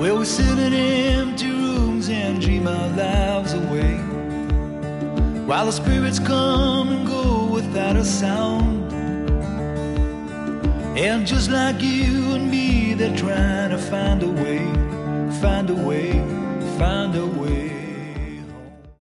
where we sit in empty rooms and dream our lives away, while the spirits come and go without a sound. And just like you and me, they're trying to find a way, find a way, find a way.